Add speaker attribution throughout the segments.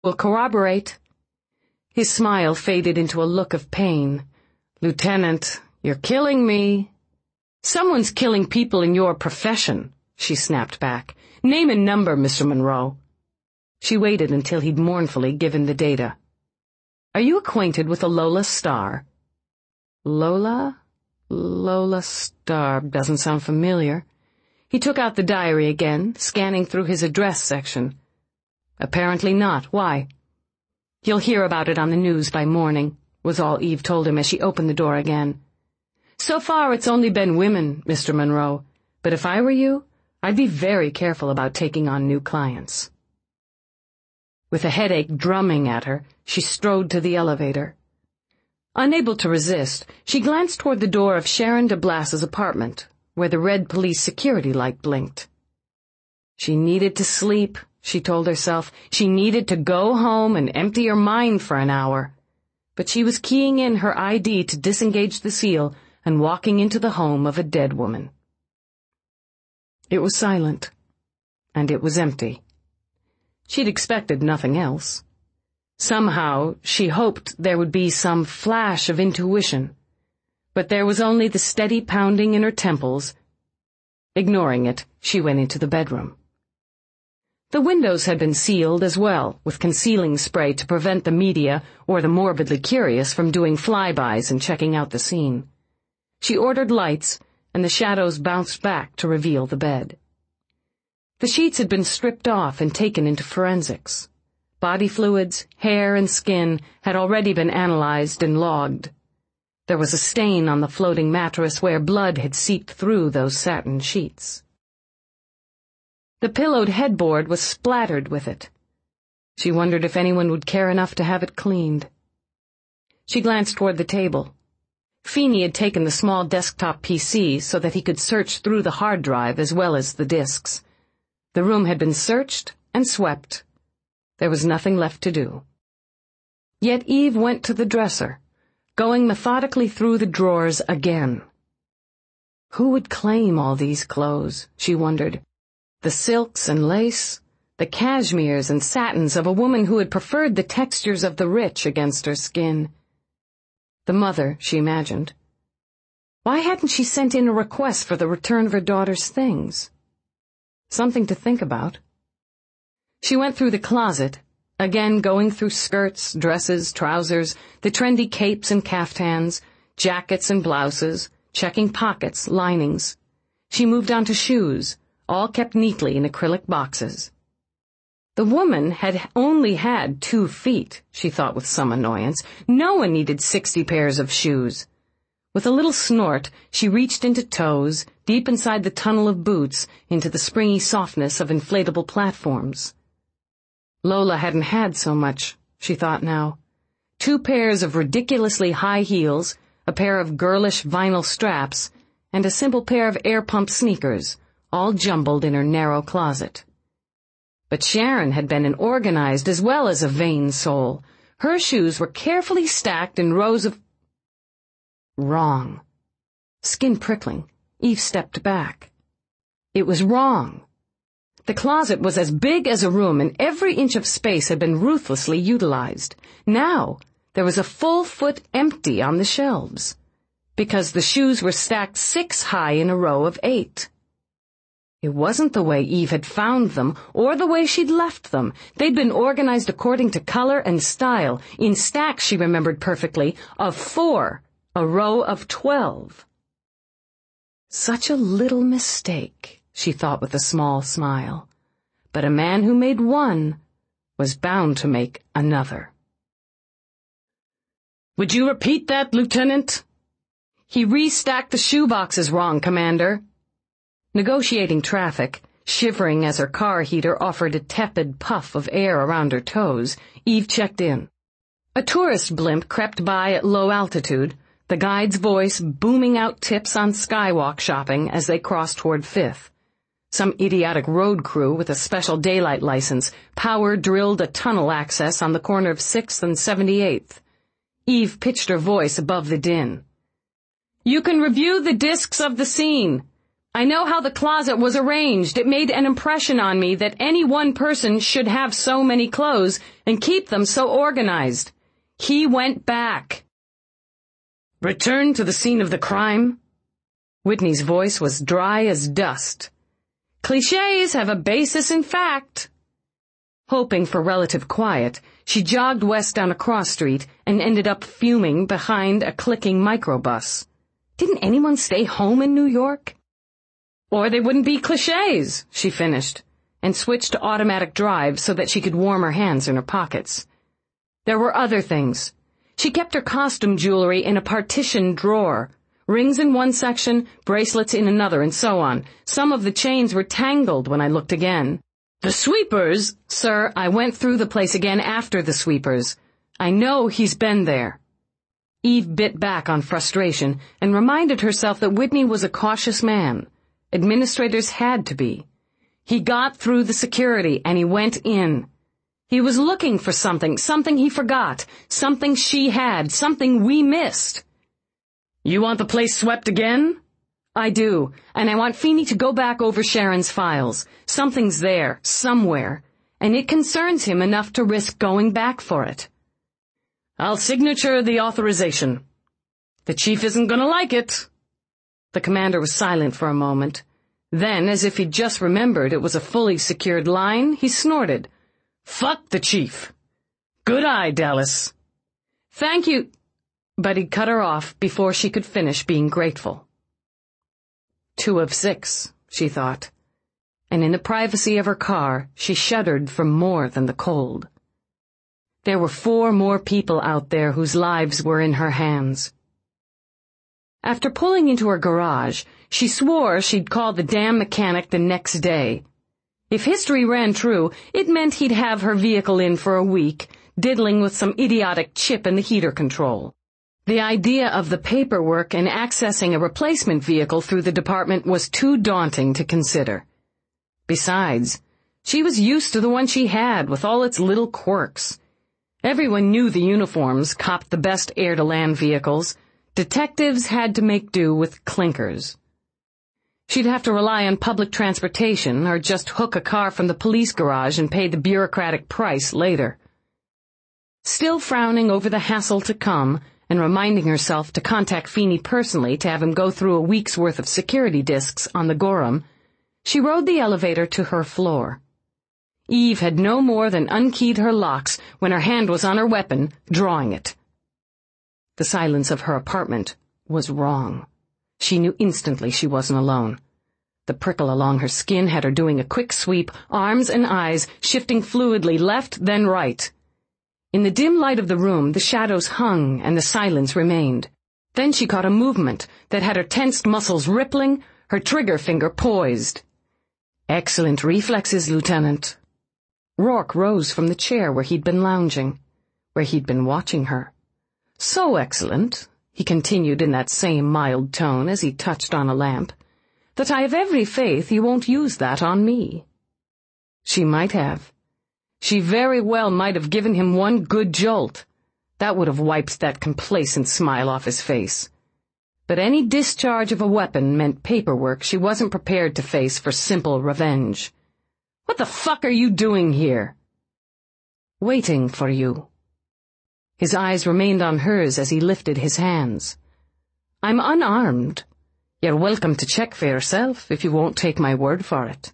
Speaker 1: will corroborate." His smile faded into a look of pain. "Lieutenant, you're killing me." "Someone's killing people in your profession," she snapped back. "Name and number, Mr. Monroe." She waited until he'd mournfully given the data. "Are you acquainted with a Lola Starr?" Lola Starr doesn't sound familiar. He took out the diary again, scanning through his address section. "Apparently not. Why?" "You'll hear about it on the news by morning," was all Eve told him as she opened the door again. "So far it's only been women, Mr. Monroe, but if I were you, I'd be very careful about taking on new clients." With a headache drumming at her, she strode to the elevator. Unable to resist, she glanced toward the door of Sharon de Blas's apartment, where the red police security light blinked. She needed to sleep, she told herself. She needed to go home and empty her mind for an hour. But she was keying in her ID to disengage the seal and walking into the home of a dead woman. It was silent, and it was empty. She'd expected nothing else. Somehow, she hoped there would be some flash of intuition, but there was only the steady pounding in her temples. Ignoring it, she went into the bedroom. The windows had been sealed as well, with concealing spray to prevent the media or the morbidly curious from doing flybys and checking out the scene. She ordered lights, and the shadows bounced back to reveal the bed. The sheets had been stripped off and taken into forensics. Body fluids, hair, and skin had already been analyzed and logged. There was a stain on the floating mattress where blood had seeped through those satin sheets. The pillowed headboard was splattered with it. She wondered if anyone would care enough to have it cleaned. She glanced toward the table. Feeney had taken the small desktop PC so that he could search through the hard drive as well as the disks. The room had been searched and swept. There was nothing left to do. Yet Eve went to the dresser, going methodically through the drawers again. Who would claim all these clothes, she wondered. The silks and lace, the cashmeres and satins of a woman who had preferred the textures of the rich against her skin. The mother, she imagined. Why hadn't she sent in a request for the return of her daughter's things? Something to think about. She went through the closet, again going through skirts, dresses, trousers, the trendy capes and caftans, jackets and blouses, checking pockets, linings. She moved on to shoes, all kept neatly in acrylic boxes. The woman had only had 2 feet, she thought with some annoyance. No one needed 60 pairs of shoes. With a little snort, she reached into toes, deep inside the tunnel of boots, into the springy softness of inflatable platforms. Lola hadn't had so much, she thought now. 2 pairs of ridiculously high heels, a pair of girlish vinyl straps, and a simple pair of air-pump sneakers, all jumbled in her narrow closet. But Sharon had been an organized as well as a vain soul. Her shoes were carefully stacked in rows of... Wrong. Skin prickling, Eve stepped back. It was wrong. The closet was as big as a room, and every inch of space had been ruthlessly utilized. Now, there was a full foot empty on the shelves, because the shoes were stacked 6 high in a row of 8. It wasn't the way Eve had found them, or the way she'd left them. They'd been organized according to color and style, in stacks she remembered perfectly, of 4, a row of 12. Such a little mistake, she thought with a small smile. But a man who made one was bound to make another. "Would you repeat that, Lieutenant?" "He restacked the shoeboxes wrong, Commander." Negotiating traffic, shivering as her car heater offered a tepid puff of air around her toes, Eve checked in. A tourist blimp crept by at low altitude, the guide's voice booming out tips on skywalk shopping as they crossed toward 5th. Some idiotic road crew with a special daylight license power-drilled a tunnel access on the corner of 6th and 78th. Eve pitched her voice above the din. "You can review the discs of the scene. I know how the closet was arranged. It made an impression on me that any one person should have so many clothes and keep them so organized. He went back. Return to the scene of the crime? Whitney's voice was dry as dust. Clichés have a basis in fact. Hoping for relative quiet, she jogged west down a cross street and ended up fuming behind a clicking microbus. Didn't anyone stay home in New York? Or they wouldn't be clichés, she finished, and switched to automatic drive so that she could warm her hands in her pockets. There were other things. She kept her costume jewelry in a partitioned drawer. Rings in one section, bracelets in another, and so on. Some of the chains were tangled when I looked again. The sweepers, sir, I went through the place again after the sweepers. I know he's been there. Eve bit back on frustration and reminded herself that Whitney was a cautious man. Administrators had to be. He got through the security and he went in. He was looking for something he forgot, something she had, something we missed. You want the place swept again? I do, and I want Feeney to go back over Sharon's files. Something's there, somewhere, and it concerns him enough to risk going back for it. I'll signature the authorization. The chief isn't gonna like it. The commander was silent for a moment. Then, as if he'd just remembered it was a fully secured line, he snorted. Fuck the chief. Good eye, Dallas. Thank you. But he'd cut her off before she could finish being grateful. 2 of 6, she thought, and in the privacy of her car, she shuddered from more than the cold. There were 4 more people out there whose lives were in her hands. After pulling into her garage, she swore she'd call the damn mechanic the next day. If history ran true, it meant he'd have her vehicle in for a week, diddling with some idiotic chip in the heater control. The idea of the paperwork and accessing a replacement vehicle through the department was too daunting to consider. Besides, she was used to the one she had with all its little quirks. Everyone knew the uniforms copped the best air-to-land vehicles. Detectives had to make do with clinkers. She'd have to rely on public transportation or just hook a car from the police garage and pay the bureaucratic price later. Still frowning over the hassle to come, and reminding herself to contact Feeney personally to have him go through a week's worth of security discs on the Gorham, she rode the elevator to her floor. Eve had no more than unkeyed her locks when her hand was on her weapon, drawing it. The silence of her apartment was wrong. She knew instantly she wasn't alone. The prickle along her skin had her doing a quick sweep, arms and eyes shifting fluidly left then right. In the dim light of the room, the shadows hung and the silence remained. Then she caught a movement that had her tensed muscles rippling, her trigger finger poised. Excellent reflexes, Lieutenant. Rourke rose from the chair where he'd been lounging, where he'd been watching her. So excellent, he continued in that same mild tone as he touched on a lamp, that I have every faith you won't use that on me. She might have. She very well might have given him one good jolt. That would have wiped that complacent smile off his face. But any discharge of a weapon meant paperwork she wasn't prepared to face for simple revenge. What the fuck are you doing here? Waiting for you. His eyes remained on hers as he lifted his hands. I'm unarmed. You're welcome to check for yourself if you won't take my word for it.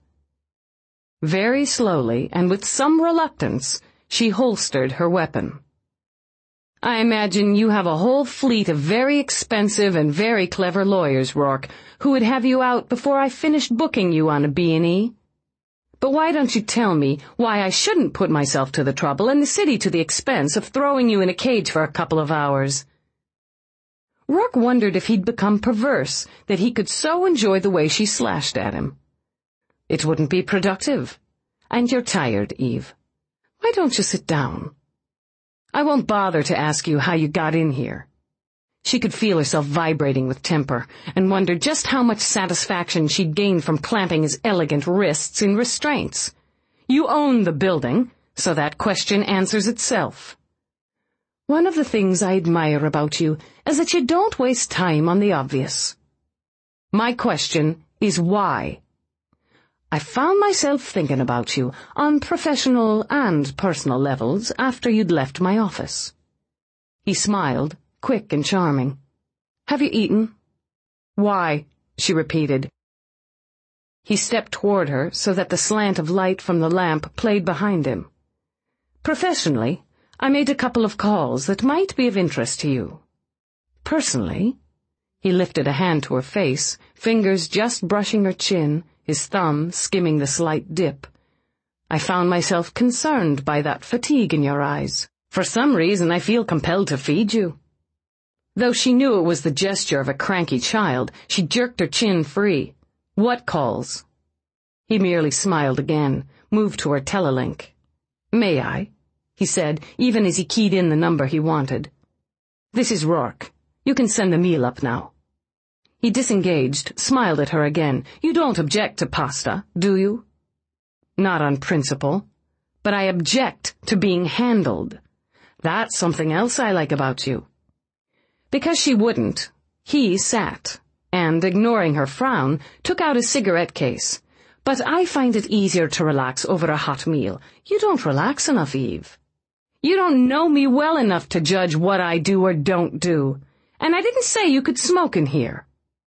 Speaker 1: Very slowly, and with some reluctance, she holstered her weapon. I imagine you have a whole fleet of very expensive and very clever lawyers, Rourke, who would have you out before I finished booking you on a B&E. But why don't you tell me why I shouldn't put myself to the trouble and the city to the expense of throwing you in a cage for a couple of hours? Rourke wondered if he'd become perverse, that he could so enjoy the way she slashed at him. It wouldn't be productive. And you're tired, Eve. Why don't you sit down? I won't bother to ask you how you got in here. She could feel herself vibrating with temper, and wondered just how much satisfaction she'd gained from clamping his elegant wrists in restraints. You own the building, so that question answers itself. One of the things I admire about you is that you don't waste time on the obvious. My question is why. I found myself thinking about you on professional and personal levels after you'd left my office. He smiled, quick and charming. Have you eaten? Why? She repeated. He stepped toward her so that the slant of light from the lamp played behind him. Professionally, I made a couple of calls that might be of interest to you. Personally, he lifted a hand to her face, fingers just brushing her chin, his thumb skimming the slight dip. I found myself concerned by that fatigue in your eyes. For some reason, I feel compelled to feed you. Though she knew it was the gesture of a cranky child, she jerked her chin free. What calls? He merely smiled again, moved to her telelink. May I? He said, even as he keyed in the number he wanted. This is Rourke. You can send the meal up now. He disengaged, smiled at her again. You don't object to pasta, do you? Not on principle. But I object to being handled. That's something else I like about you. Because she wouldn't, he sat, and, ignoring her frown, took out his cigarette case. But I find it easier to relax over a hot meal. You don't relax enough, Eve. You don't know me well enough to judge what I do or don't do. And I didn't say you could smoke in here.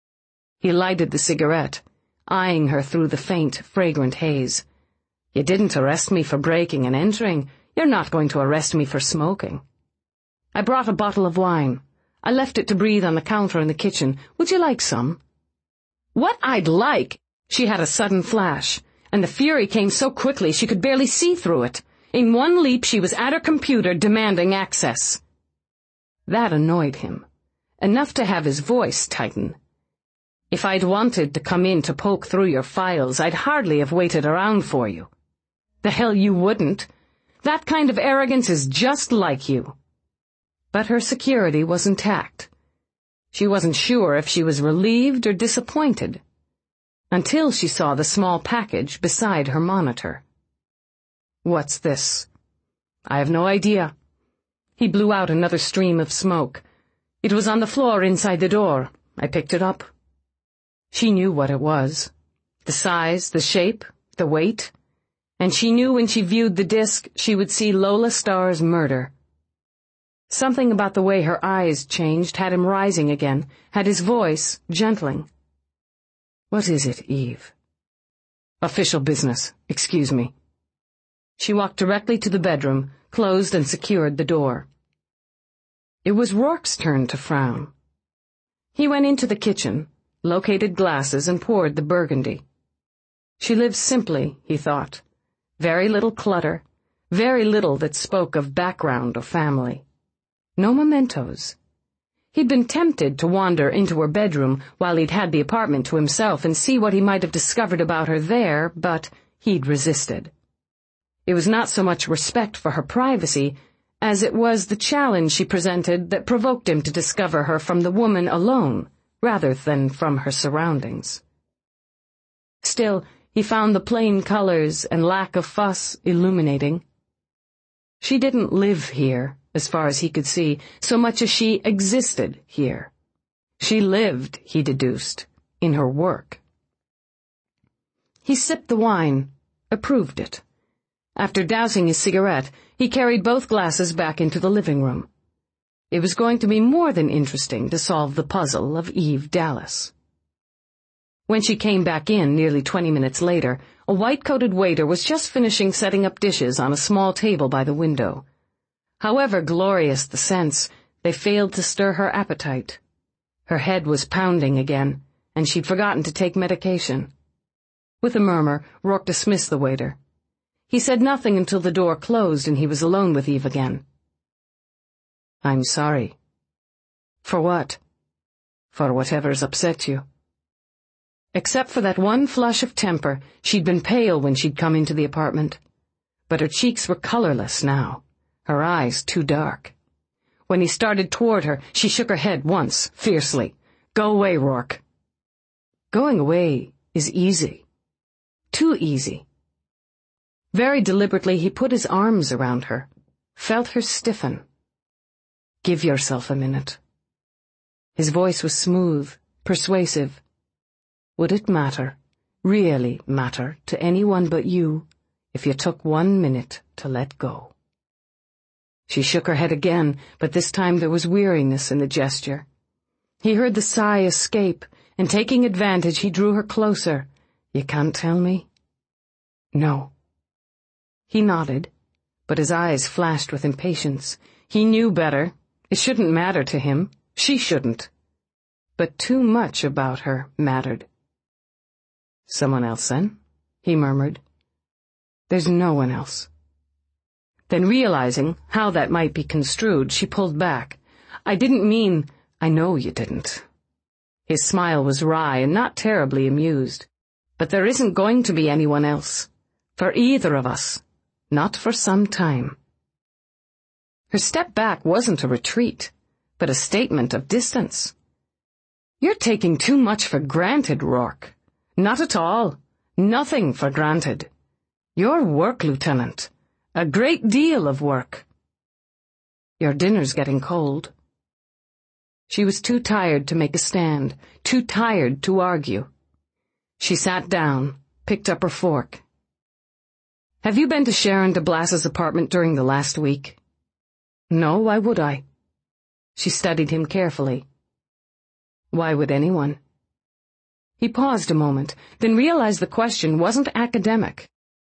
Speaker 1: He lighted the cigarette, eyeing her through the faint, fragrant haze. You didn't arrest me for breaking and entering. You're not going to arrest me for smoking. I brought a bottle of wine. I left it to breathe on the counter in the kitchen. Would you like some? What I'd like? She had a sudden flash, and the fury came so quickly she could barely see through it. In one leap she was at her computer demanding access. That annoyed him, enough to have his voice tighten. If I'd wanted to come in to poke through your files, I'd hardly have waited around for you. The hell you wouldn't. That kind of arrogance is just like you. But her security was intact. She wasn't sure if she was relieved or disappointed, until she saw the small package beside her monitor. What's this? I have no idea. He blew out another stream of smoke. It was on the floor inside the door. I picked it up. She knew what it was. The size, the shape, the weight. And she knew when she viewed the disc she would see Lola Starr's murder. Something about the way her eyes changed had him rising again, had his voice gentling. What is it, Eve? Official business. Excuse me. She walked directly to the bedroom, closed and secured the door. It was Rourke's turn to frown. He went into the kitchen, located glasses, and poured the burgundy. She lived simply, he thought. Very little clutter, very little that spoke of background or family. No mementos. He'd been tempted to wander into her bedroom while he'd had the apartment to himself and see what he might have discovered about her there, but he'd resisted. It was not so much respect for her privacy as it was the challenge she presented that provoked him to discover her from the woman alone, rather than from her surroundings. Still, he found the plain colors and lack of fuss illuminating. She didn't live here, as far as he could see, so much as she existed here. She lived, he deduced, in her work. He sipped the wine, approved it. After dousing his cigarette, he carried both glasses back into the living room. It was going to be more than interesting to solve the puzzle of Eve Dallas. When she came back in nearly 20 minutes later, a white-coated waiter was just finishing setting up dishes on a small table by the window. However glorious the scents, they failed to stir her appetite. Her head was pounding again, and she'd forgotten to take medication. With a murmur, Rourke dismissed the waiter. He said nothing until the door closed and he was alone with Eve again. I'm sorry. For what? For whatever's upset you. Except for that one flush of temper, she'd been pale when she'd come into the apartment. But her cheeks were colorless now, her eyes too dark. When he started toward her, she shook her head once, fiercely. Go away, Rourke. Going away is easy. Too easy. Very deliberately he put his arms around her, felt her stiffen. Give yourself a minute. His voice was smooth, persuasive. Would it matter, really matter, to anyone but you, if you took 1 minute to let go? She shook her head again, but this time there was weariness in the gesture. He heard the sigh escape, and taking advantage, he drew her closer. You can't tell me? No. He nodded, but his eyes flashed with impatience. He knew better. It shouldn't matter to him. She shouldn't. But too much about her mattered. Someone else, then? He murmured. There's no one else. Then realizing how that might be construed, she pulled back. I didn't mean... I know you didn't. His smile was wry and not terribly amused. But there isn't going to be anyone else. For either of us. Not for some time. Her step back wasn't a retreat, but a statement of distance. You're taking too much for granted, Rourke. Not at all. Nothing for granted. Your work, Lieutenant. A great deal of work. Your dinner's getting cold. She was too tired to make a stand, too tired to argue. She sat down, picked up her fork. Have you been to Sharon de Blas's apartment during the last week? No, why would I? She studied him carefully. Why would anyone? He paused a moment, then realized the question wasn't academic.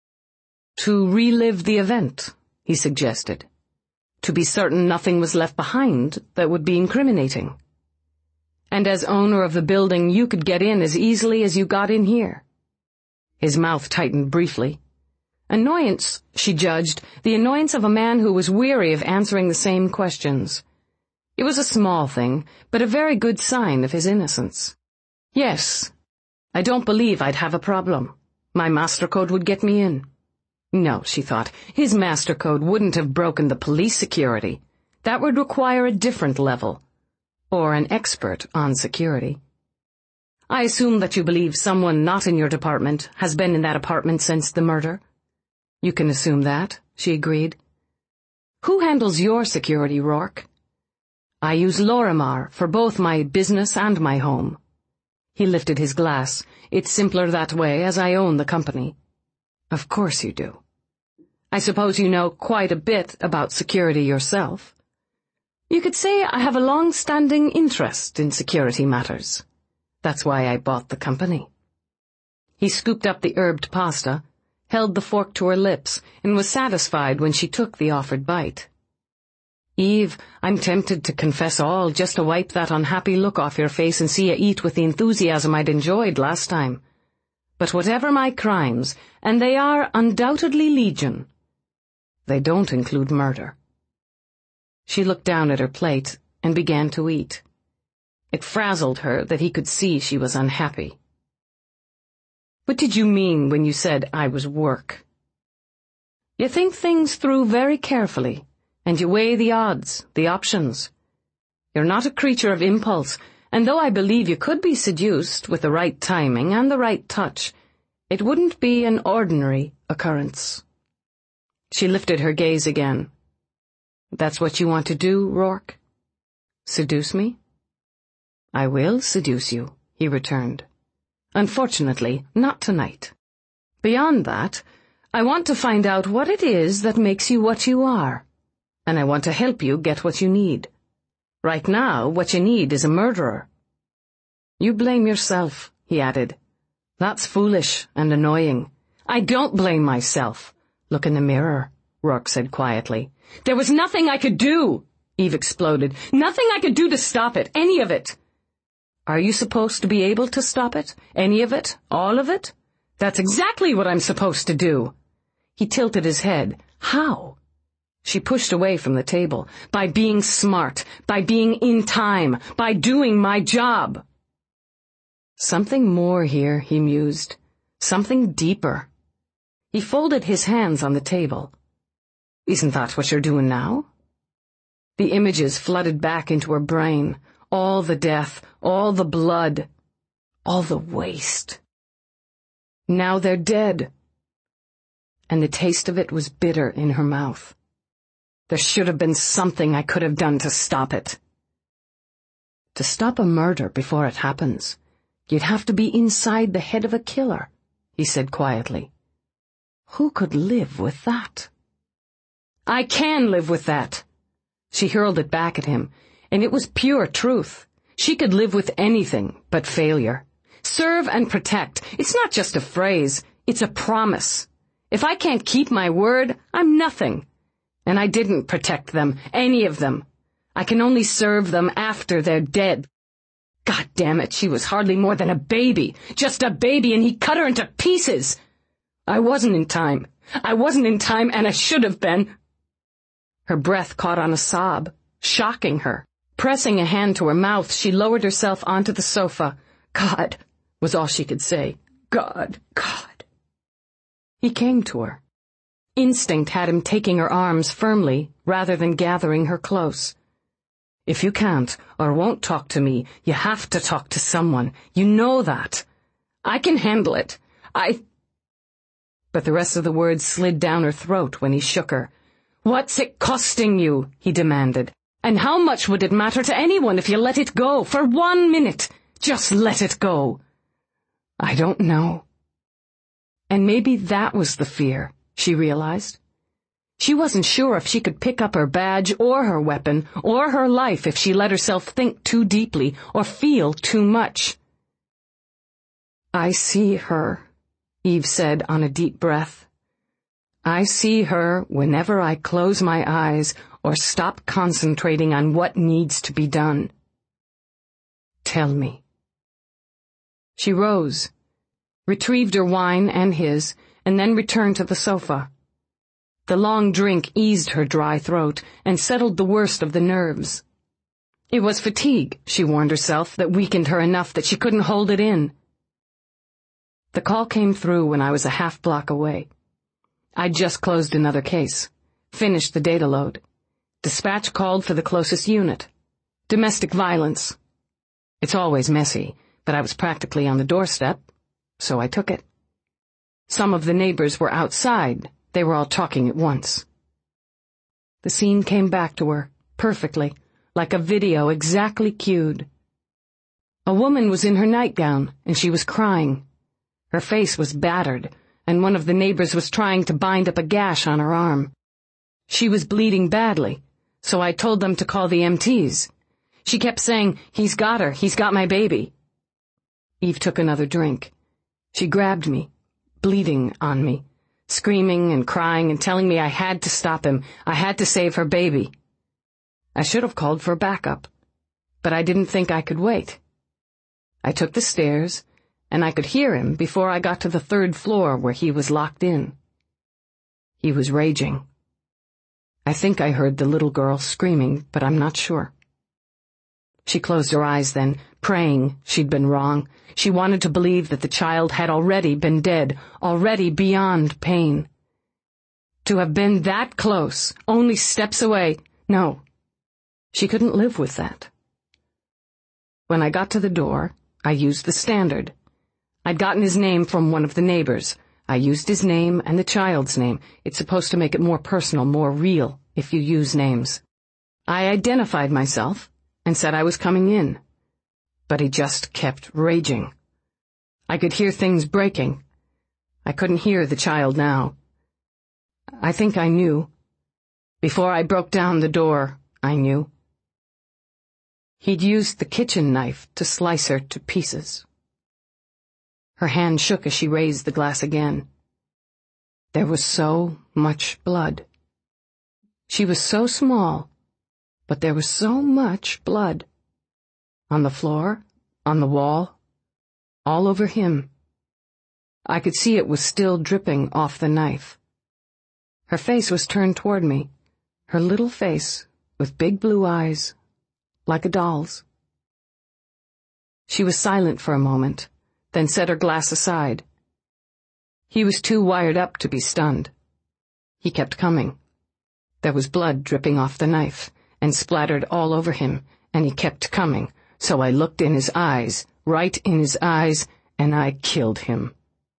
Speaker 1: To relive the event, he suggested. To be certain nothing was left behind that would be incriminating. And as owner of the building, you could get in as easily as you got in here. His mouth tightened briefly. Annoyance, she judged, the annoyance of a man who was weary of answering the same questions. It was a small thing, but a very good sign of his innocence. Yes, I don't believe I'd have a problem. My master code would get me in. No, she thought, his master code wouldn't have broken the police security. That would require a different level. Or an expert on security. I assume that you believe someone not in your department has been in that apartment since the murder? You can assume that, she agreed. Who handles your security, Rourke? I use Lorimar for both my business and my home. He lifted his glass. It's simpler that way, as I own the company. Of course you do. I suppose you know quite a bit about security yourself. You could say I have a long-standing interest in security matters. That's why I bought the company. He scooped up the herbed pasta, held the fork to her lips, and was satisfied when she took the offered bite. Eve, I'm tempted to confess all just to wipe that unhappy look off your face and see you eat with the enthusiasm I'd enjoyed last time. But whatever my crimes, and they are undoubtedly legion, they don't include murder. She looked down at her plate and began to eat. It frazzled her that he could see she was unhappy. What did you mean when you said I was work? You think things through very carefully, and you weigh the odds, the options. You're not a creature of impulse, and though I believe you could be seduced with the right timing and the right touch, it wouldn't be an ordinary occurrence. She lifted her gaze again. That's what you want to do, Rourke? Seduce me? I will seduce you, he returned. Unfortunately, not tonight. Beyond that, I want to find out what it is that makes you what you are, and I want to help you get what you need. Right now, what you need is a murderer. You blame yourself, he added. That's foolish and annoying. I don't blame myself. Look in the mirror, Rourke said quietly. There was nothing I could do, Eve exploded. Nothing I could do to stop it, any of it. Are you supposed to be able to stop it? Any of it? All of it? That's exactly what I'm supposed to do. He tilted his head. How? She pushed away from the table. By being smart, by being in time, by doing my job. Something more here, he mused. Something deeper. He folded his hands on the table. Isn't that what you're doing now? The images flooded back into her brain. All the death, all the blood, all the waste. Now they're dead. And the taste of it was bitter in her mouth. There should have been something I could have done to stop it. To stop a murder before it happens. You'd have to be inside the head of a killer, he said quietly. Who could live with that? I can live with that. She hurled it back at him, and it was pure truth. She could live with anything but failure. Serve and protect. It's not just a phrase. It's a promise. If I can't keep my word, I'm nothing. And I didn't protect them, any of them. I can only serve them after they're dead. God damn it, she was hardly more than a baby. Just a baby, and he cut her into pieces. I wasn't in time. I wasn't in time, and I should have been. Her breath caught on a sob, shocking her. Pressing a hand to her mouth, she lowered herself onto the sofa. God, was all she could say. God, God. He came to her. Instinct had him taking her arms firmly rather than gathering her close. If you can't or won't talk to me, you have to talk to someone. You know that. I can handle it. But the rest of the words slid down her throat when he shook her. What's it costing you? He demanded. And how much would it matter to anyone if you let it go for 1 minute? Just let it go. I don't know. And maybe that was the fear, she realized. She wasn't sure if she could pick up her badge or her weapon or her life if she let herself think too deeply or feel too much. I see her, Eve said on a deep breath. I see her whenever I close my eyes or stop concentrating on what needs to be done. Tell me. She rose, retrieved her wine and his, and then returned to the sofa. The long drink eased her dry throat and settled the worst of the nerves. It was fatigue, she warned herself, that weakened her enough that she couldn't hold it in. The call came through when I was a half block away. I'd just closed another case, finished the data load. Dispatch called for the closest unit. Domestic violence. It's always messy, but I was practically on the doorstep, so I took it. Some of the neighbors were outside. They were all talking at once. The scene came back to her, perfectly, like a video exactly cued. A woman was in her nightgown, and she was crying. Her face was battered, and one of the neighbors was trying to bind up a gash on her arm. She was bleeding badly, so I told them to call the MTs. She kept saying, "He's got her, he's got my baby." Eve took another drink. She grabbed me, bleeding on me, screaming and crying and telling me I had to stop him, I had to save her baby. I should have called for backup, but I didn't think I could wait. I took the stairs, and I could hear him before I got to the 3rd floor where he was locked in. He was raging. I think I heard the little girl screaming, but I'm not sure. She closed her eyes then, praying she'd been wrong. She wanted to believe that the child had already been dead, already beyond pain. To have been that close, only steps away, no. She couldn't live with that. When I got to the door, I used the standard. I'd gotten his name from one of the neighbors. I used his name and the child's name. It's supposed to make it more personal, more real, if you use names. I identified myself and said I was coming in. But he just kept raging. I could hear things breaking. I couldn't hear the child now. I think I knew. Before I broke down the door, I knew. He'd used the kitchen knife to slice her to pieces. Her hand shook as she raised the glass again. There was so much blood. She was so small, but there was so much blood. On the floor, on the wall, all over him. I could see it was still dripping off the knife. Her face was turned toward me, her little face with big blue eyes, like a doll's. She was silent for a moment, then set her glass aside. He was too wired up to be stunned. He kept coming. There was blood dripping off the knife and splattered all over him, and he kept coming, so I looked in his eyes, right in his eyes, and I killed him.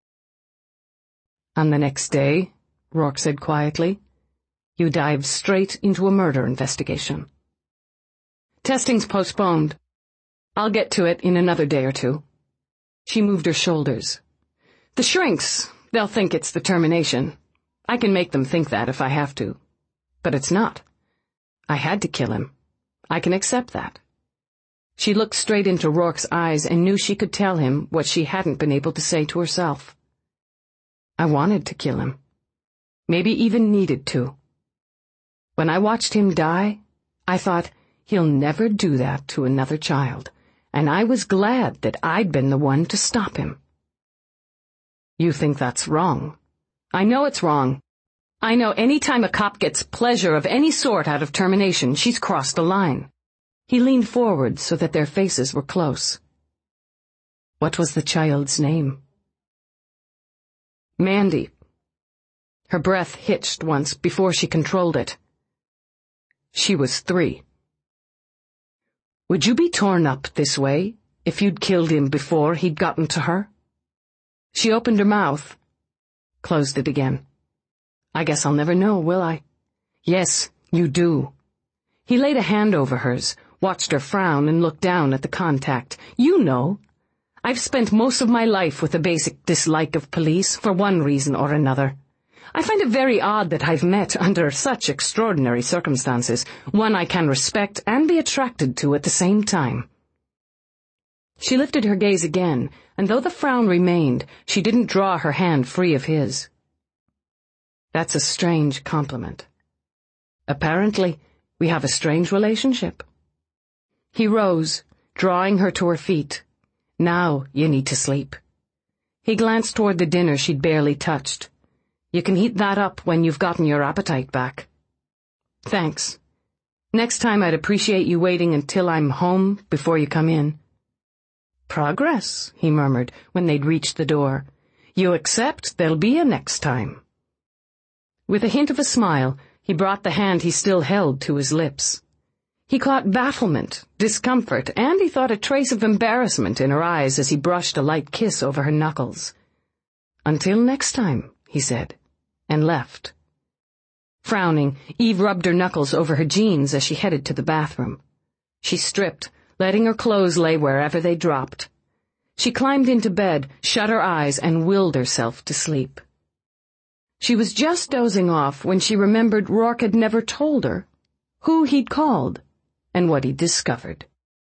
Speaker 1: On the next day, Rourke said quietly, you dived straight into a murder investigation. Testing's postponed. I'll get to it in another day or two. She moved her shoulders. The shrinks, they'll think it's the termination. I can make them think that if I have to. But it's not. I had to kill him. I can accept that. She looked straight into Rourke's eyes and knew she could tell him what she hadn't been able to say to herself. I wanted to kill him. Maybe even needed to. When I watched him die, I thought, he'll never do that to another child, and I was glad that I'd been the one to stop him. You think that's wrong. I know it's wrong. I know any time a cop gets pleasure of any sort out of termination, she's crossed a line. He leaned forward so that their faces were close. What was the child's name? Mandy. Her breath hitched once before she controlled it. She was 3. Would you be torn up this way if you'd killed him before he'd gotten to her? She opened her mouth, closed it again. I guess I'll never know, will I? Yes, you do. He laid a hand over hers, watched her frown, and looked down at the contact. You know. I've spent most of my life with a basic dislike of police for one reason or another. I find it very odd that I've met, under such extraordinary circumstances, one I can respect and be attracted to at the same time. She lifted her gaze again, and though the frown remained, she didn't draw her hand free of his. That's a strange compliment. Apparently, we have a strange relationship. He rose, drawing her to her feet. Now you need to sleep. He glanced toward the dinner she'd barely touched. You can heat that up when you've gotten your appetite back. Thanks. Next time I'd appreciate you waiting until I'm home before you come in. Progress, he murmured when they'd reached the door. You accept there'll be a next time. With a hint of a smile, he brought the hand he still held to his lips. He caught bafflement, discomfort, and he thought a trace of embarrassment in her eyes as he brushed a light kiss over her knuckles. Until next time, he said, and left. Frowning, Eve rubbed her knuckles over her jeans as she headed to the bathroom. She stripped, letting her clothes lay wherever they dropped. She climbed into bed, shut her eyes, and willed herself to sleep. She was just dozing off when she remembered Rourke had never told her who he'd called and what he'd discovered.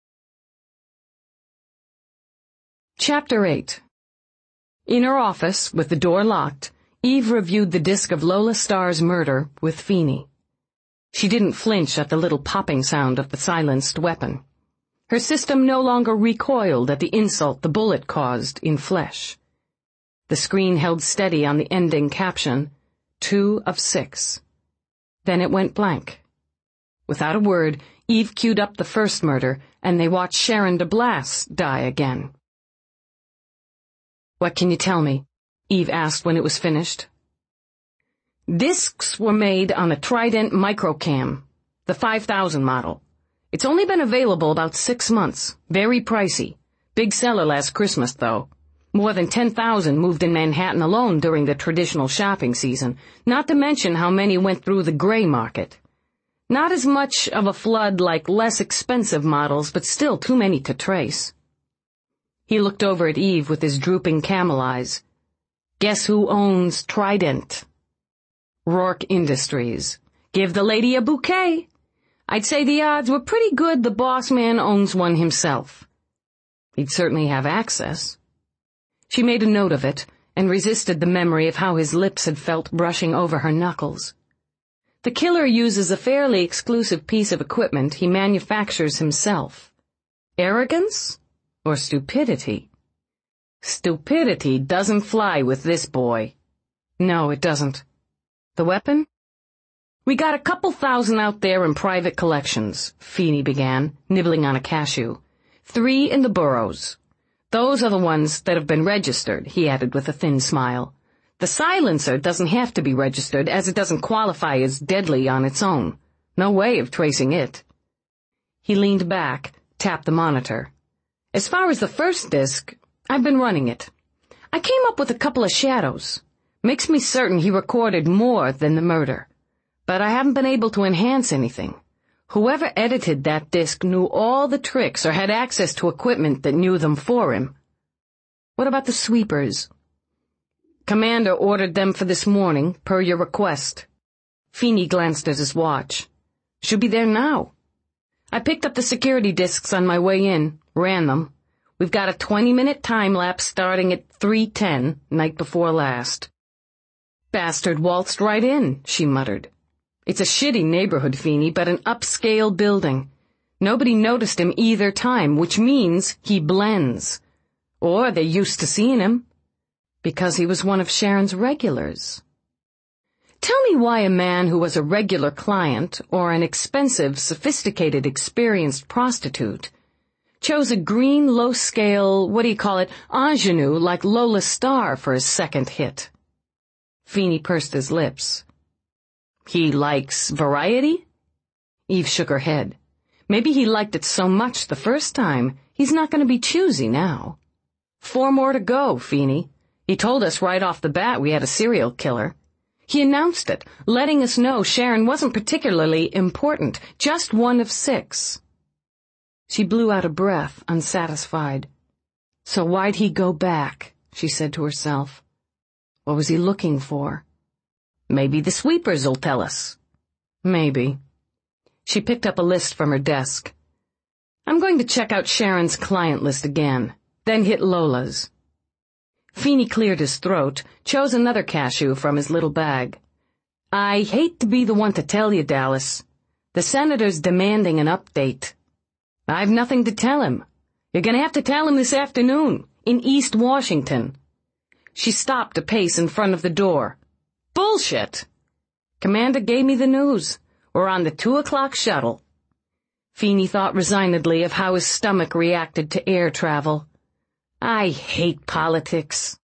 Speaker 1: Chapter 8. In her office, with the door locked, Eve reviewed the disk of Lola Starr's murder with Feeney. She didn't flinch at the little popping sound of the silenced weapon. Her system no longer recoiled at the insult the bullet caused in flesh. The screen held steady on the ending caption, 2 of 6. Then it went blank. Without a word, Eve queued up the first murder, and they watched Sharon DeBlas die again. What can you tell me? Eve asked when it was finished. Discs were made on a Trident Microcam, the 5000 model. It's only been available about 6 months. Very pricey. Big seller last Christmas, though. More than 10,000 moved in Manhattan alone during the traditional shopping season, not to mention how many went through the gray market. Not as much of a flood like less expensive models, but still too many to trace. He looked over at Eve with his drooping camel eyes. Guess who owns Trident? Rourke Industries. Give the lady a bouquet. I'd say the odds were pretty good the boss man owns one himself. He'd certainly have access. She made a note of it and resisted the memory of how his lips had felt brushing over her knuckles. The killer uses a fairly exclusive piece of equipment he manufactures himself. Arrogance or stupidity? Stupidity doesn't fly with this boy. No, it doesn't. The weapon? We got a couple thousand out there in private collections, Feeney began, nibbling on a cashew. 3 in the boroughs. Those are the ones that have been registered, he added with a thin smile. The silencer doesn't have to be registered, as it doesn't qualify as deadly on its own. No way of tracing it. He leaned back, tapped the monitor. As far as the first disc, I've been running it. I came up with a couple of shadows. Makes me certain he recorded more than the murder. But I haven't been able to enhance anything. Whoever edited that disc knew all the tricks or had access to equipment that knew them for him. What about the sweepers? Commander ordered them for this morning, per your request. Feeney glanced at his watch. Should be there now. I picked up the security discs on my way in, ran them. We've got a 20-minute time lapse starting at 3:10, night before last. Bastard waltzed right in, she muttered. It's a shitty neighborhood, Feeney, but an upscale building. Nobody noticed him either time, which means he blends. Or they're used to seeing him. Because he was one of Sharon's regulars. Tell me why a man who was a regular client, or an expensive, sophisticated, experienced prostitute, chose a green, low-scale, ingenue like Lola Starr for his second hit. Feeney pursed his lips. He likes variety? Eve shook her head. Maybe he liked it so much the first time, he's not going to be choosy now. 4 more to go, Feeney. He told us right off the bat we had a serial killer. He announced it, letting us know Sharon wasn't particularly important, just one of 6. She blew out a breath, unsatisfied. So why'd he go back? She said to herself. What was he looking for? Maybe the sweepers'll tell us. Maybe. She picked up a list from her desk. I'm going to check out Sharon's client list again, then hit Lola's. Feeney cleared his throat, chose another cashew from his little bag. I hate to be the one to tell you, Dallas. The senator's demanding an update. I've nothing to tell him. You're going to have to tell him this afternoon, in East Washington. She stopped a pace in front of the door. Bullshit! Commander gave me the news. We're on the 2:00 shuttle. Feeney thought resignedly of how his stomach reacted to air travel. I hate politics.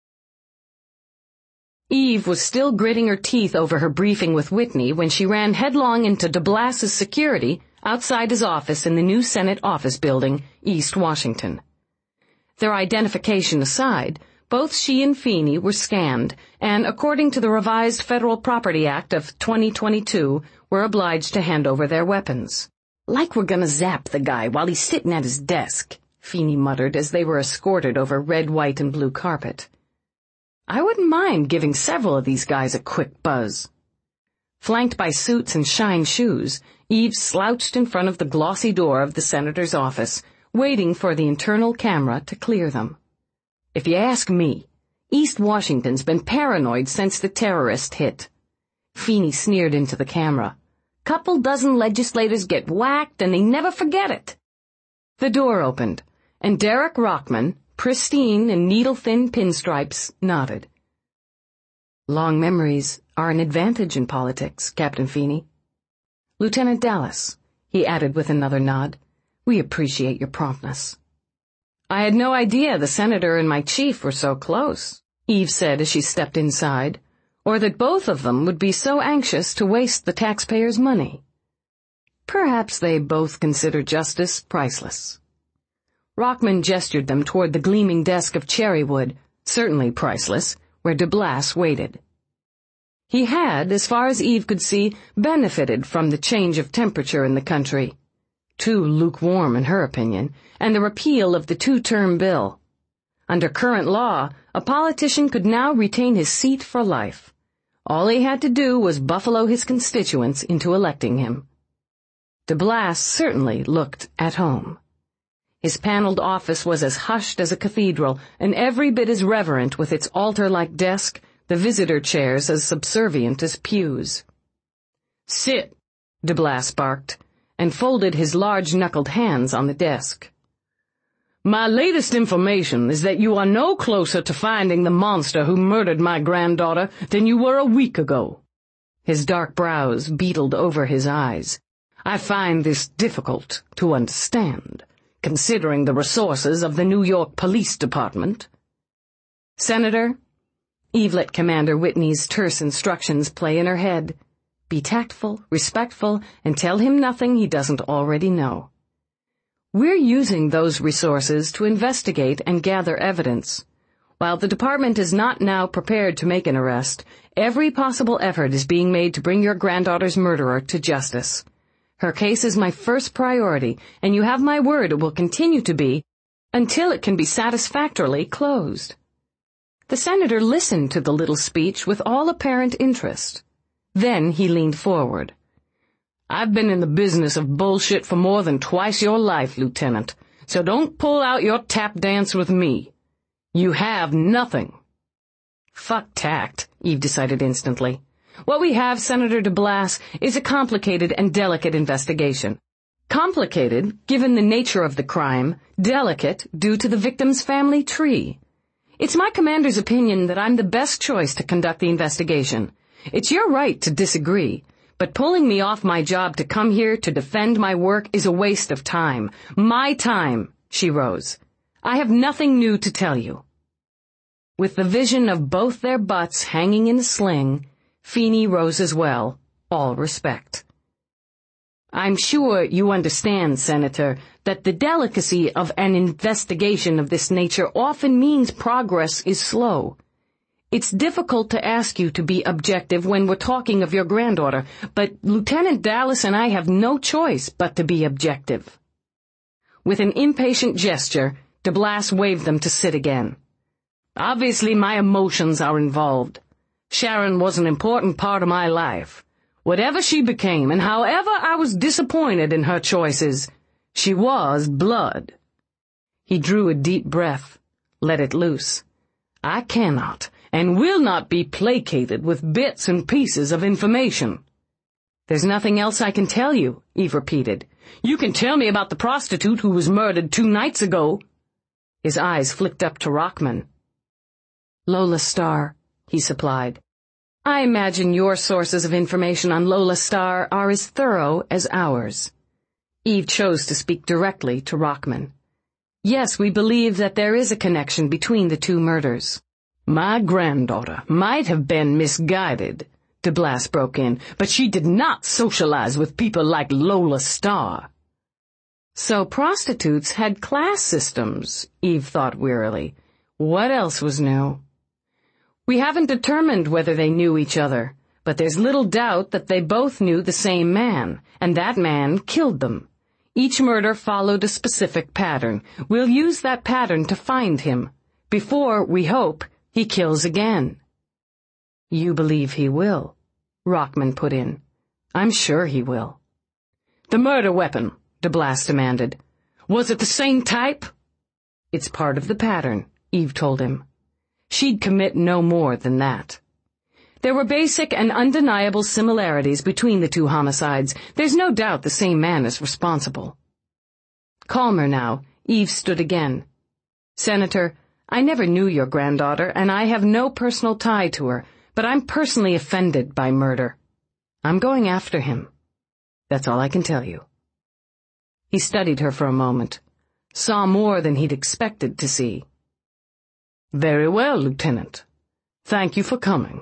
Speaker 1: Eve was still gritting her teeth over her briefing with Whitney when she ran headlong into de Blas's security outside his office in the new Senate office building, East Washington. Their identification aside, both she and Feeney were scanned, and according to the revised Federal Property Act of 2022, were obliged to hand over their weapons. Like we're gonna zap the guy while he's sitting at his desk, Feeney muttered as they were escorted over red, white, and blue carpet. I wouldn't mind giving several of these guys a quick buzz. Flanked by suits and shine shoes, Eve slouched in front of the glossy door of the senator's office, waiting for the internal camera to clear them. If you ask me, East Washington's been paranoid since the terrorist hit. Feeney sneered into the camera. Couple dozen legislators get whacked and they never forget it. The door opened, and Derek Rockman, pristine in needle-thin pinstripes, nodded. Long memories are an advantage in politics, Captain Feeney. Lieutenant Dallas, he added with another nod, we appreciate your promptness. I had no idea the senator and my chief were so close, Eve said as she stepped inside, or that both of them would be so anxious to waste the taxpayers' money. Perhaps they both consider justice priceless. Rockman gestured them toward the gleaming desk of cherrywood, certainly priceless, where de Blas waited. He had, as far as Eve could see, benefited from the change of temperature in the country. Too lukewarm, in her opinion, and the repeal of the 2-term bill. Under current law, a politician could now retain his seat for life. All he had to do was buffalo his constituents into electing him. De Blas certainly looked at home. His paneled office was as hushed as a cathedral, and every bit as reverent with its altar-like desk, the visitor chairs as subservient as pews. Sit, de Blas barked, and folded his large-knuckled hands on the desk. My latest information is that you are no closer to finding the monster who murdered my granddaughter than you were a week ago. His dark brows beetled over his eyes. I find this difficult to understand, considering the resources of the New York Police Department. Senator, Eve let Commander Whitney's terse instructions play in her head. Be tactful, respectful, and tell him nothing he doesn't already know. We're using those resources to investigate and gather evidence. While the department is not now prepared to make an arrest, every possible effort is being made to bring your granddaughter's murderer to justice. Her case is my first priority, and you have my word it will continue to be, until it can be satisfactorily closed. The senator listened to the little speech with all apparent interest. Then he leaned forward. "I've been in the business of bullshit for more than twice your life, Lieutenant, so don't pull out your tap dance with me. You have nothing." Fuck tact, Eve decided instantly. What we have, Senator de Blas, is a complicated and delicate investigation. Complicated, given the nature of the crime, delicate, due to the victim's family tree. It's my commander's opinion that I'm the best choice to conduct the investigation. It's your right to disagree, but pulling me off my job to come here to defend my work is a waste of time. My time, she rose. I have nothing new to tell you. With the vision of both their butts hanging in a sling, Feeney rose as well, all respect. "I'm sure you understand, Senator, that the delicacy of an investigation of this nature often means progress is slow. It's difficult to ask you to be objective when we're talking of your granddaughter, but Lieutenant Dallas and I have no choice but to be objective." With an impatient gesture, de Blas waved them to sit again. "Obviously my emotions are involved. Sharon was an important part of my life. Whatever she became, and however I was disappointed in her choices, she was blood." He drew a deep breath, let it loose. "I cannot and will not be placated with bits and pieces of information." "There's nothing else I can tell you," Eve repeated. "You can tell me about the prostitute who was murdered 2 nights ago." His eyes flicked up to Rockman. "Lola Starr," he supplied. "I imagine your sources of information on Lola Starr are as thorough as ours." Eve chose to speak directly to Rockman. "Yes, we believe that there is a connection between the 2 murders." "My granddaughter might have been misguided," de Blas broke in, "but she did not socialize with people like Lola Starr." So prostitutes had class systems, Eve thought wearily. What else was new? "We haven't determined whether they knew each other, but there's little doubt that they both knew the same man, and that man killed them. Each murder followed a specific pattern. We'll use that pattern to find him, before, we hope, he kills again." "You believe he will," Rockman put in. "I'm sure he will." "The murder weapon," de Blas demanded. "Was it the same type?" "It's part of the pattern," Eve told him. She'd commit no more than that. There were basic and undeniable similarities between the 2 homicides. There's no doubt the same man is responsible. Calmer now, Eve stood again. "Senator, I never knew your granddaughter, and I have no personal tie to her, but I'm personally offended by murder. I'm going after him. That's all I can tell you." He studied her for a moment, saw more than he'd expected to see. "Very well, Lieutenant. Thank you for coming."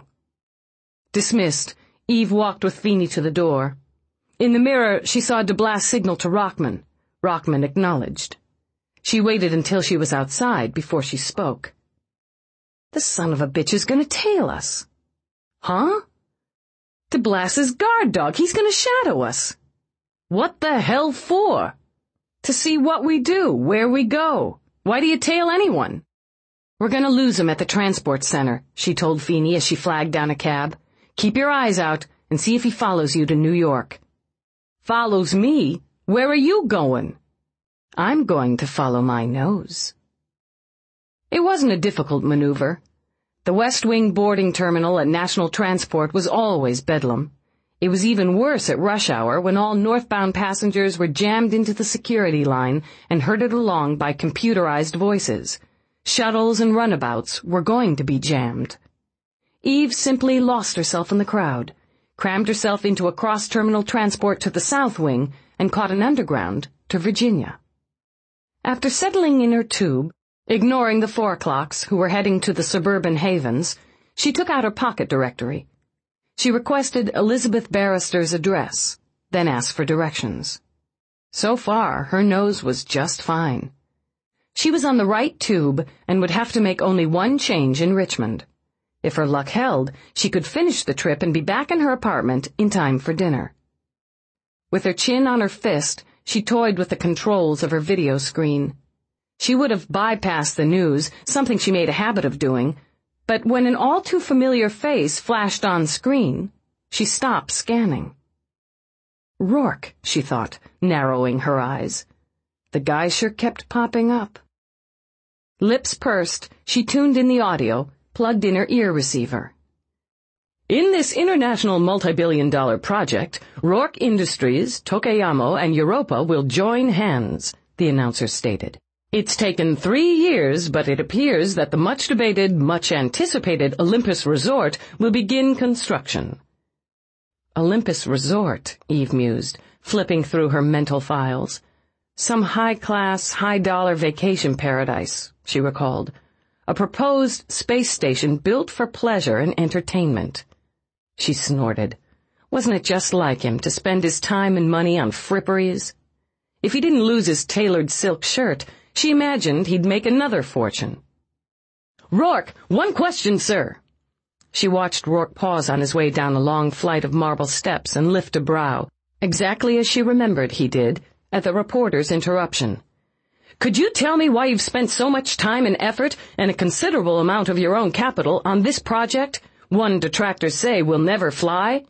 Speaker 1: Dismissed, Eve walked with Feeney to the door. In the mirror, she saw de Blas signal to Rockman. Rockman acknowledged. She waited until she was outside before she spoke. "The son of a bitch is going to tail us." "Huh?" "De Blas's guard dog. He's going to shadow us." "What the hell for?" "To see what we do, where we go. Why do you tail anyone?" "We're going to lose him at the transport center," she told Feeney as she flagged down a cab. "Keep your eyes out and see if he follows you to New York." "Follows me? Where are you going?" "I'm going to follow my nose." It wasn't a difficult maneuver. The West Wing boarding terminal at National Transport was always bedlam. It was even worse at rush hour when all northbound passengers were jammed into the security line and herded along by computerized voices. Shuttles and runabouts were going to be jammed. Eve simply lost herself in the crowd, crammed herself into a cross-terminal transport to the South Wing, and caught an underground to Virginia. After settling in her tube, ignoring the 4 o'clocks who were heading to the suburban havens, she took out her pocket directory. She requested Elizabeth Barrister's address, then asked for directions. So far, her nose was just fine. She was on the right tube and would have to make only one change in Richmond. If her luck held, she could finish the trip and be back in her apartment in time for dinner. With her chin on her fist, she toyed with the controls of her video screen. She would have bypassed the news, something she made a habit of doing, but when an all-too-familiar face flashed on screen, she stopped scanning. Rourke, she thought, narrowing her eyes. The guy sure kept popping up. Lips pursed, she tuned in the audio, plugged in her ear receiver. In this international multi-billion-dollar project, Rourke Industries, Tokayamo, and Europa will join hands, the announcer stated. It's taken 3 years, but it appears that the much-debated, much-anticipated Olympus Resort will begin construction. Olympus Resort, Eve mused, flipping through her mental files. Some high-class, high-dollar vacation paradise, she recalled. A proposed space station built for pleasure and entertainment. She snorted. Wasn't it just like him to spend his time and money on fripperies? If he didn't lose his tailored silk shirt, she imagined he'd make another fortune. Rourke, one question, sir. She watched Rourke pause on his way down a long flight of marble steps and lift a brow, exactly as she remembered he did, at the reporter's interruption. Could you tell me why you've spent so much time and effort and a considerable amount of your own capital on this project, one detractors say will never fly?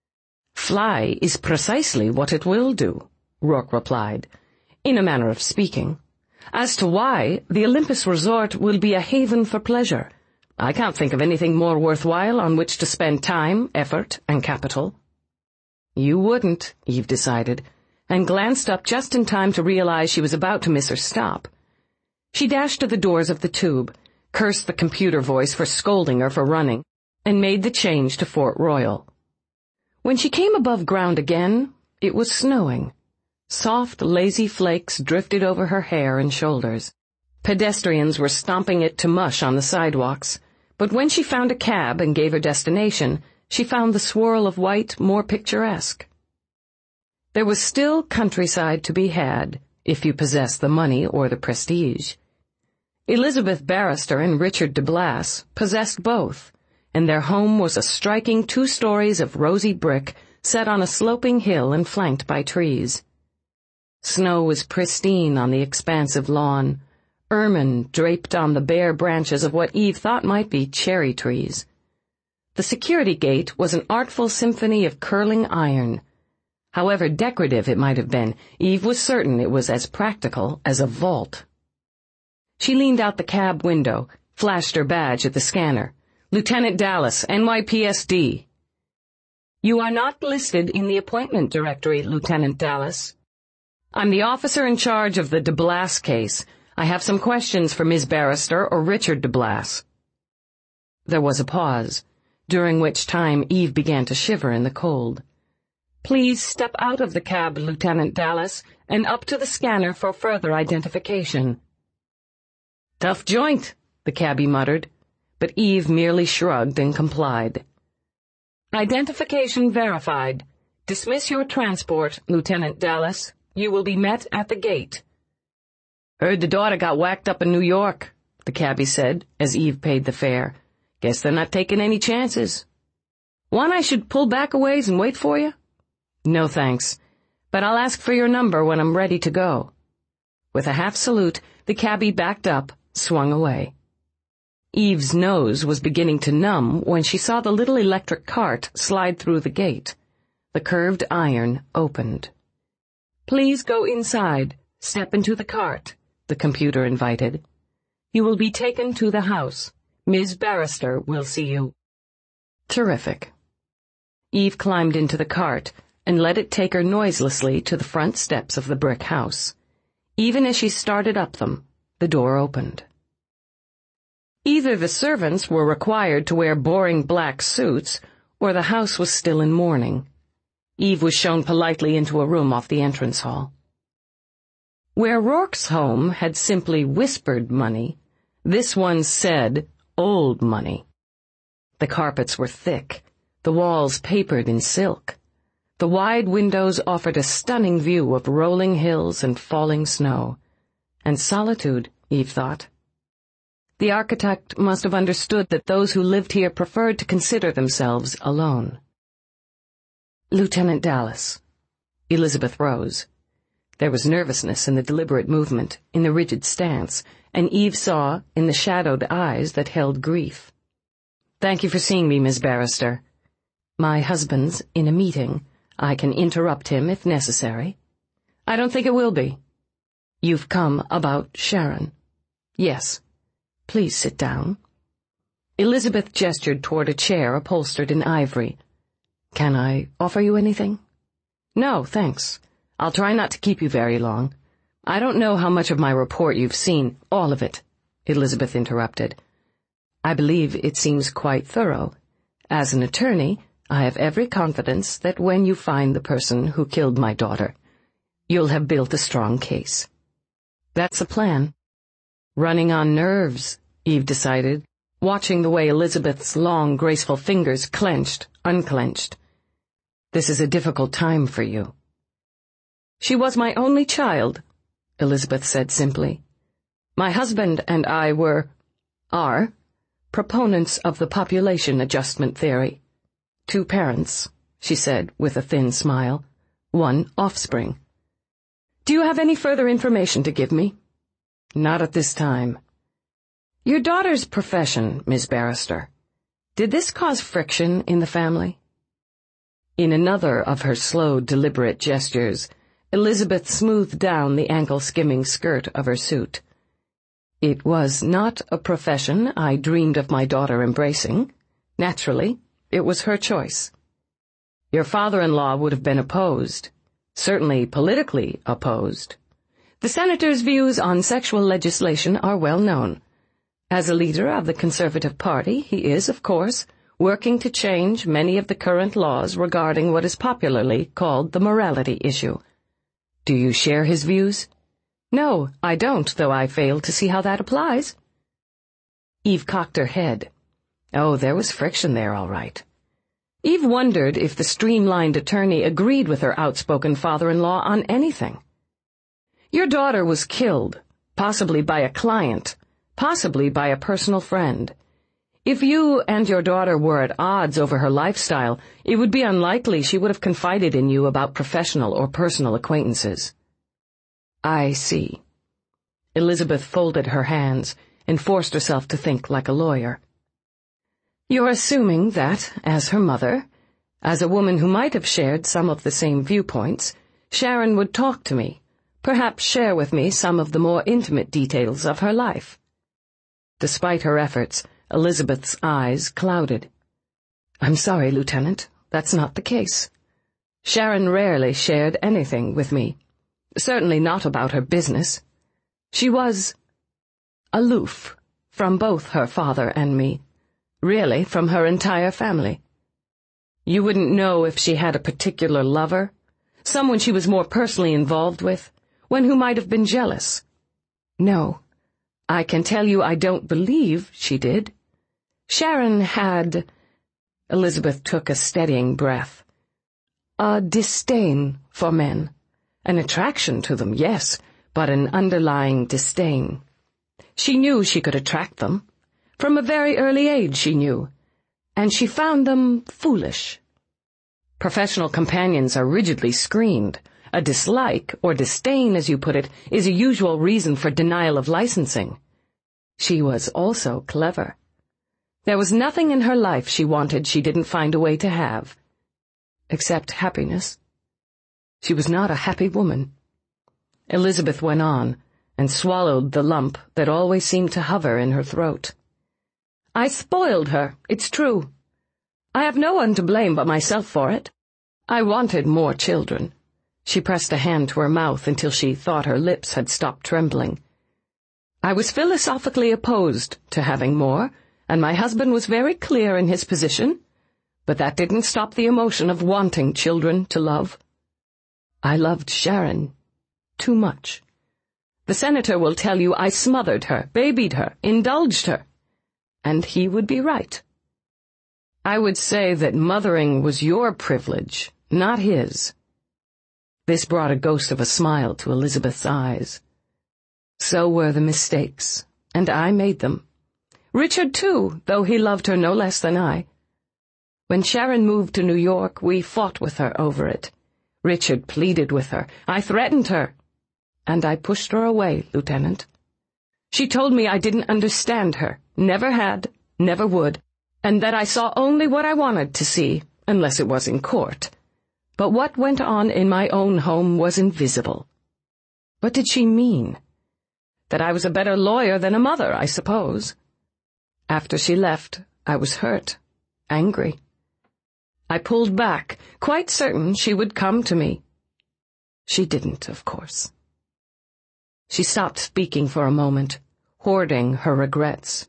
Speaker 1: Fly is precisely what it will do, Rourke replied, in a manner of speaking. As to why, the Olympus Resort will be a haven for pleasure. I can't think of anything more worthwhile on which to spend time, effort, and capital. You wouldn't, Eve decided, and glanced up just in time to realize she was about to miss her stop. She dashed to the doors of the tube, cursed the computer voice for scolding her for running, and made the change to Fort Royal. When she came above ground again, it was snowing. Soft, lazy flakes drifted over her hair and shoulders. Pedestrians were stomping it to mush on the sidewalks, but when she found a cab and gave her destination, she found the swirl of white more picturesque. There was still countryside to be had, if you possessed the money or the prestige. Elizabeth Barrister and Richard de Blas possessed both, and their home was a striking 2 stories of rosy brick set on a sloping hill and flanked by trees. Snow was pristine on the expansive lawn, ermine draped on the bare branches of what Eve thought might be cherry trees. The security gate was an artful symphony of curling iron. However decorative it might have been, Eve was certain it was as practical as a vault. She leaned out the cab window, flashed her badge at the scanner. Lieutenant Dallas, NYPSD. You are not listed in the appointment directory, Lieutenant Dallas. I'm the officer in charge of the de Blas case. I have some questions for Ms. Barrister or Richard de Blas. There was a pause, during which time Eve began to shiver in the cold. Please step out of the cab, Lieutenant Dallas, and up to the scanner for further identification. Tough joint, the cabbie muttered, but Eve merely shrugged and complied. Identification verified. Dismiss your transport, Lieutenant Dallas. You will be met at the gate. Heard the daughter got whacked up in New York, the cabbie said, as Eve paid the fare. Guess they're not taking any chances. Want I should pull back a ways and wait for you? No, thanks. But I'll ask for your number when I'm ready to go. With a half salute, the cabbie backed up, swung away. Eve's nose was beginning to numb when she saw the little electric cart slide through the gate. The curved iron opened. Please go inside. Step into the cart, the computer invited. You will be taken to the house. Ms. Barrister will see you. Terrific. Eve climbed into the cart and let it take her noiselessly to the front steps of the brick house. Even as she started up them, the door opened. Either the servants were required to wear boring black suits, or the house was still in mourning. Eve was shown politely into a room off the entrance hall. Where Rourke's home had simply whispered money, this one said old money. The carpets were thick, the walls papered in silk. The wide windows offered a stunning view of rolling hills and falling snow. And solitude, Eve thought. The architect must have understood that those who lived here preferred to consider themselves alone. Lieutenant Dallas. Elizabeth rose. There was nervousness in the deliberate movement, in the rigid stance, and Eve saw in the shadowed eyes that held grief. "Thank you for seeing me, Miss Barrister. My husband's in a meeting. I can interrupt him if necessary." "I don't think it will be." "You've come about Sharon?" "Yes." "Please sit down." Elizabeth gestured toward a chair upholstered in ivory. "Can I offer you anything?" "No, thanks. I'll try not to keep you very long. I don't know how much of my report you've seen." "All of it," Elizabeth interrupted. "I believe it seems quite thorough. As an attorney, I have every confidence that when you find the person who killed my daughter, you'll have built a strong case." "That's the plan." "Running on nerves," Eve decided, watching the way Elizabeth's long, graceful fingers clenched, unclenched. "This is a difficult time for you." "She was my only child," Elizabeth said simply. "My husband and I are proponents of the population adjustment theory. 2 parents," she said with a thin smile, "1 offspring. Do you have any further information to give me?" "Not at this time." "Your daughter's profession, Miss Barrister. Did this cause friction in the family?" In another of her slow, deliberate gestures, Elizabeth smoothed down the ankle-skimming skirt of her suit. "It was not a profession I dreamed of my daughter embracing. Naturally, it was her choice. Your father-in-law would have been opposed, certainly politically opposed. The senator's views on sexual legislation are well known. As a leader of the Conservative Party, he is, of course, working to change many of the current laws regarding what is popularly called the morality issue. Do you share his views?" "No, I don't, though I fail to see how that applies." Eve cocked her head. Oh, there was friction there, all right. Eve wondered if the streamlined attorney agreed with her outspoken father-in-law on anything. "Your daughter was killed, possibly by a client, possibly by a personal friend. If you and your daughter were at odds over her lifestyle, it would be unlikely she would have confided in you about professional or personal acquaintances." "I see." Elizabeth folded her hands and forced herself to think like a lawyer. "You're assuming that, as her mother, as a woman who might have shared some of the same viewpoints, Sharon would talk to me, perhaps share with me some of the more intimate details of her life." Despite her efforts, Elizabeth's eyes clouded. "I'm sorry, Lieutenant, that's not the case. Sharon rarely shared anything with me, certainly not about her business. She was aloof from both her father and me. Really, from her entire family. You wouldn't know if she had a particular lover, someone she was more personally involved with, one who might have been jealous. No, I can tell you I don't believe she did. Sharon had—" Elizabeth took a steadying breath. "A disdain for men. An attraction to them, yes, but an underlying disdain. She knew she could attract them. From a very early age she knew, and she found them foolish. Professional companions are rigidly screened. A dislike, or disdain as you put it, is a usual reason for denial of licensing. She was also clever. There was nothing in her life she wanted she didn't find a way to have. Except happiness. She was not a happy woman." Elizabeth went on, and swallowed the lump that always seemed to hover in her throat. "I spoiled her, it's true. I have no one to blame but myself for it. I wanted more children." She pressed a hand to her mouth until she thought her lips had stopped trembling. "I was philosophically opposed to having more, and my husband was very clear in his position, but that didn't stop the emotion of wanting children to love. I loved Sharon too much. The senator will tell you I smothered her, babied her, indulged her. And he would be right. I would say that mothering was your privilege, not his." This brought a ghost of a smile to Elizabeth's eyes. "So were the mistakes, and I made them. Richard, too, though he loved her no less than I. When Sharon moved to New York, we fought with her over it. Richard pleaded with her. I threatened her. and I pushed her away, Lieutenant. She told me I didn't understand her, never had, never would, and that I saw only what I wanted to see, unless it was in court. But what went on in my own home was invisible. What did she mean? That I was a better lawyer than a mother, I suppose. After she left, I was hurt, angry. I pulled back, quite certain she would come to me. She didn't, of course. She stopped speaking for a moment, hoarding her regrets.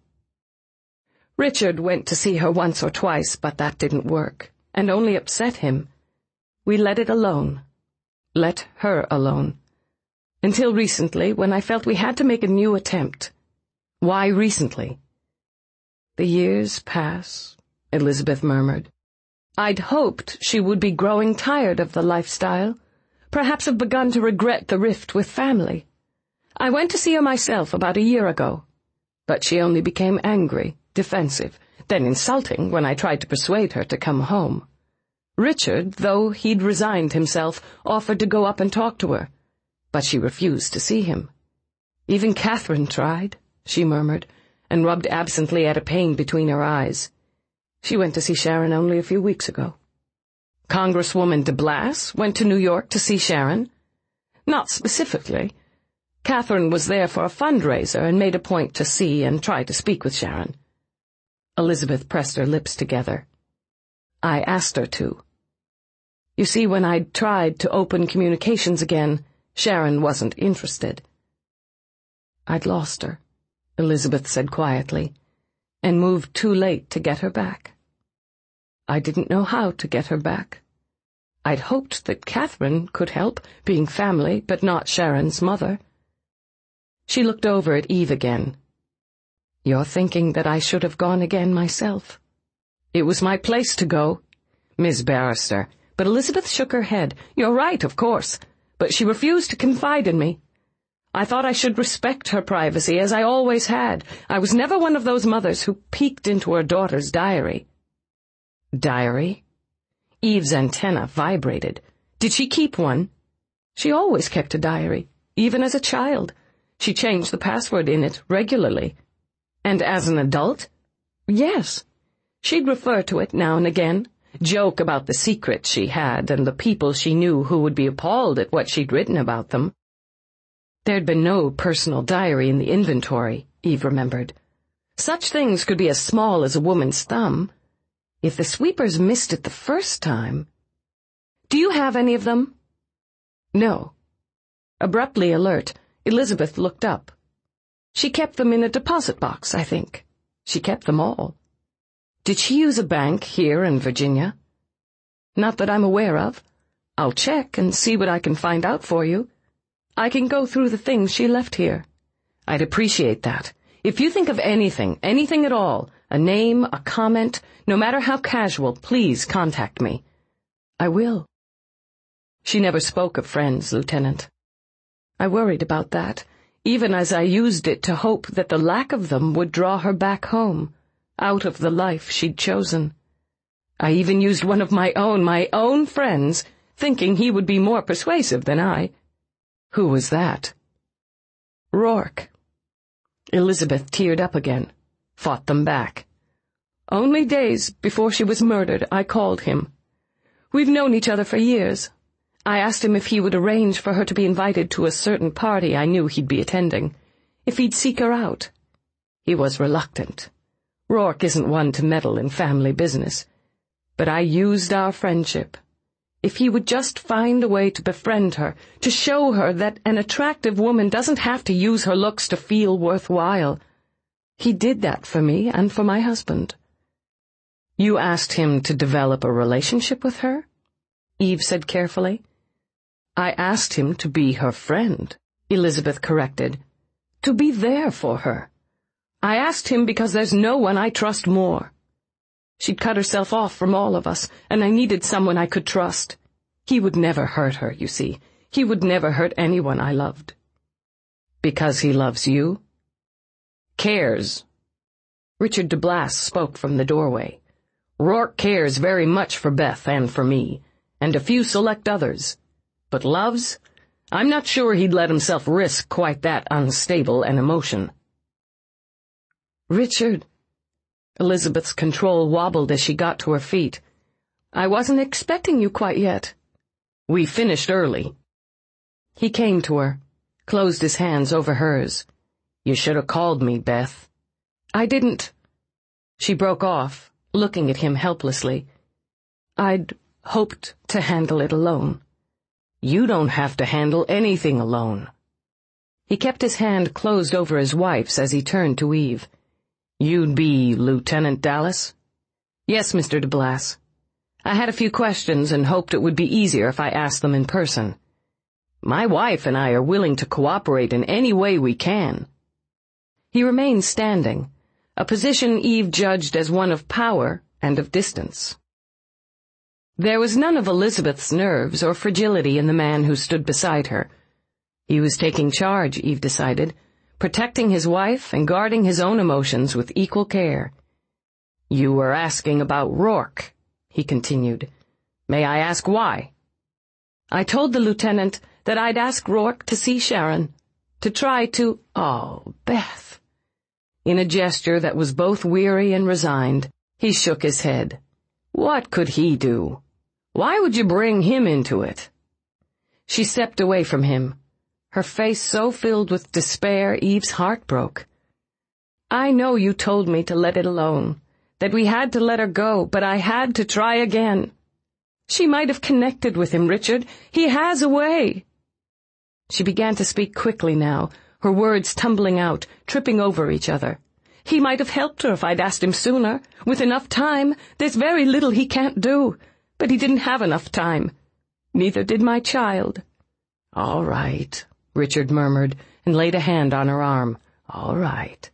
Speaker 1: Richard went to see her once or twice, but that didn't work, and only upset him. We let it alone. Let her alone. Until recently, when I felt we had to make a new attempt. Why recently? The years pass, Elizabeth murmured. I'd hoped she would be growing tired of the lifestyle, perhaps have begun to regret the rift with family. I went to see her myself about a year ago, but she only became angry, defensive, then insulting when I tried to persuade her to come home. Richard, though he'd resigned himself, offered to go up and talk to her, but she refused to see him. Even Catherine tried, she murmured, and rubbed absently at a pain between her eyes. She went to see Sharon only a few weeks ago. Congresswoman de Blas went to New York to see Sharon. Not specifically. Catherine was there for a fundraiser and made a point to see and try to speak with Sharon. Elizabeth pressed her lips together. I asked her to. You see, when I'd tried to open communications again, Sharon wasn't interested. I'd lost her, Elizabeth said quietly, and moved too late to get her back. I didn't know how to get her back. I'd hoped that Catherine could help, being family, but not Sharon's mother. She looked over at Eve again. You're thinking that I should have gone again myself. It was my place to go, Miss Barrister, but Elizabeth shook her head. You're right, of course, but she refused to confide in me. I thought I should respect her privacy, as I always had. I was never one of those mothers who peeked into her daughter's diary. Diary? Eve's antenna vibrated. Did she keep one? She always kept a diary, even as a child. She changed the password in it regularly. And as an adult? Yes. She'd refer to it now and again, joke about the secrets she had and the people she knew who would be appalled at what she'd written about them. There'd been no personal diary in the inventory, Eve remembered. Such things could be as small as a woman's thumb. If the sweepers missed it the first time... Do you have any of them? No. Abruptly alert, Elizabeth looked up. She kept them in a deposit box, I think. She kept them all. Did she use a bank here in Virginia? Not that I'm aware of. I'll check and see what I can find out for you. I can go through the things she left here. I'd appreciate that. If you think of anything at all, a name, a comment, no matter how casual, please contact me. I will. She never spoke of friends, Lieutenant. I worried about that, even as I used it to hope that the lack of them would draw her back home, out of the life she'd chosen. I even used one of my own friends, thinking he would be more persuasive than I. Who was that? Rourke. Elizabeth teared up again, fought them back. Only days before she was murdered, I called him. We've known each other for years. I asked him if he would arrange for her to be invited to a certain party I knew he'd be attending, if he'd seek her out. He was reluctant. Rourke isn't one to meddle in family business. But I used our friendship. If he would just find a way to befriend her, to show her that an attractive woman doesn't have to use her looks to feel worthwhile. He did that for me and for my husband. You asked him to develop a relationship with her? Eve said carefully. I asked him to be her friend, Elizabeth corrected. To be there for her. I asked him because there's no one I trust more. She'd cut herself off from all of us, and I needed someone I could trust. He would never hurt her, you see. He would never hurt anyone I loved. Because he loves you? Cares. Richard de Blas spoke from the doorway. Rourke cares very much for Beth and for me, and a few select others. But loves? I'm not sure he'd let himself risk quite that unstable an emotion.
Speaker 2: Richard. Elizabeth's control wobbled as she got to her feet. I wasn't expecting you quite yet.
Speaker 1: We finished early.
Speaker 2: He came to her, closed his hands over hers.
Speaker 1: You should have called me, Beth.
Speaker 2: I didn't.
Speaker 1: She broke off, looking at him helplessly.
Speaker 2: I'd hoped to handle it alone.
Speaker 1: You don't have to handle anything alone.
Speaker 2: He kept his hand closed over his wife's as he turned to Eve.
Speaker 1: You'd be Lieutenant Dallas?
Speaker 2: Yes, Mr. de Blas. I had a few questions and hoped it would be easier if I asked them in person.
Speaker 1: My wife and I are willing to cooperate in any way we can.
Speaker 2: He remained standing, a position Eve judged as one of power and of distance. There was none of Elizabeth's nerves or fragility in the man who stood beside her. He was taking charge, Eve decided, protecting his wife and guarding his own emotions with equal care.
Speaker 1: You were asking about Rourke, he continued. May I ask why?
Speaker 2: I told the lieutenant that I'd ask Rourke to see Sharon, to try to—
Speaker 1: Oh, Beth.
Speaker 2: In a gesture that was both weary and resigned, he shook his head.
Speaker 1: What could he do? Why would you bring him into it?
Speaker 2: She stepped away from him, her face so filled with despair Eve's heart broke. I know you told me to let it alone, that we had to let her go, but I had to try again. She might have connected with him, Richard. He has a way. She began to speak quickly now, her words tumbling out, tripping over each other. He might have helped her if I'd asked him sooner. With enough time, there's very little he can't do. But he didn't have enough time. Neither did my child.
Speaker 1: All right, Richard murmured and laid a hand on her arm. All right.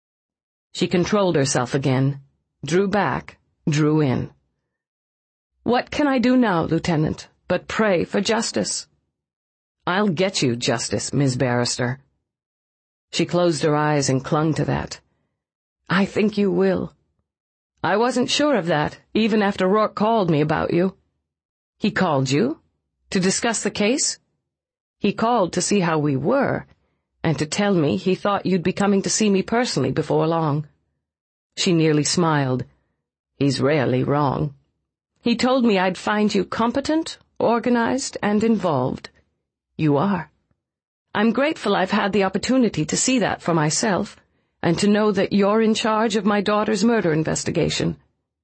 Speaker 2: She controlled herself again, drew back, drew in. What can I do now, Lieutenant, but pray for justice?
Speaker 1: I'll get you justice, Ms. Barrister.
Speaker 2: She closed her eyes and clung to that. I think you will. I wasn't sure of that, even after Rourke called me about you.
Speaker 1: He called you? To discuss the case?
Speaker 2: He called to see how we were, and to tell me he thought you'd be coming to see me personally before long. She nearly smiled. He's rarely wrong. He told me I'd find you competent, organized, and involved. You are. I'm grateful I've had the opportunity to see that for myself, and to know that you're in charge of my daughter's murder investigation.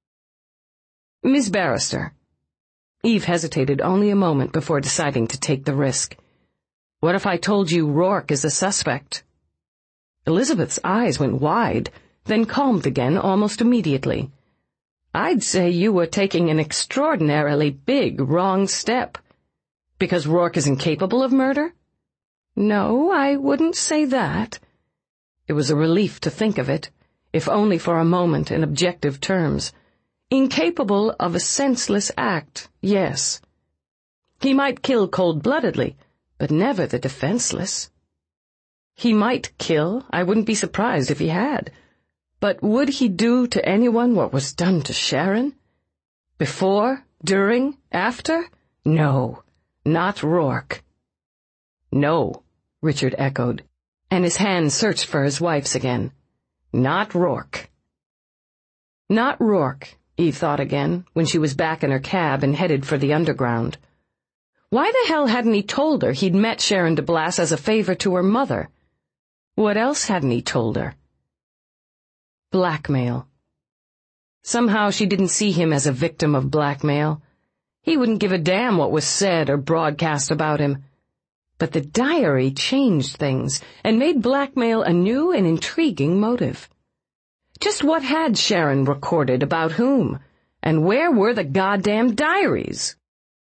Speaker 1: Miss Barrister.
Speaker 2: Eve hesitated only a moment before deciding to take the risk. What if I told you Rourke is a suspect? Elizabeth's eyes went wide, then calmed again almost immediately. I'd say you were taking an extraordinarily big wrong step. Because Rourke is incapable of murder? No, I wouldn't say that. It was a relief to think of it, if only for a moment in objective terms. Incapable of a senseless act, yes. He might kill cold-bloodedly, but never the defenseless. He might kill, I wouldn't be surprised if he had. But would he do to anyone what was done to Sharon? Before, during, after? No, not Rourke.
Speaker 1: No, Richard echoed,
Speaker 2: and his hand searched for his wife's again. Not Rourke. Not Rourke, Eve thought again, when she was back in her cab and headed for the underground. Why the hell hadn't he told her he'd met Sharon de Blas as a favor to her mother? What else hadn't he told her? Blackmail. Somehow she didn't see him as a victim of blackmail. He wouldn't give a damn what was said or broadcast about him. But the diary changed things and made blackmail a new and intriguing motive. Just what had Sharon recorded about whom? And where were the goddamn diaries?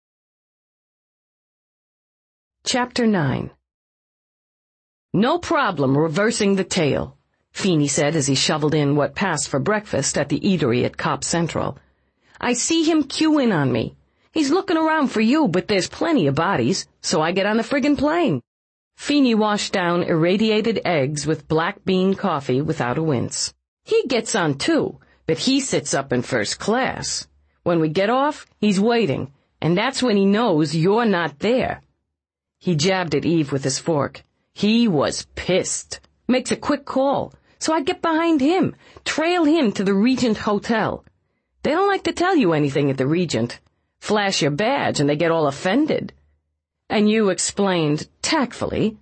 Speaker 2: Chapter 9. No problem reversing the tale, Feeney said as he shoveled in what passed for breakfast at the eatery at Cop Central. I see him cue in on me. He's looking around for you, but there's plenty of bodies, so I get on the friggin' plane. Feeney washed down irradiated eggs with black bean coffee without a wince. He gets on too, but he sits up in first class. When we get off, he's waiting, and that's when he knows you're not there.
Speaker 1: He jabbed at Eve with his fork. He was pissed. Makes a quick call. So I get behind him, trail him to the Regent Hotel. They don't like to tell you anything at the Regent. Flash your badge and they get all offended. And you explained, tactfully,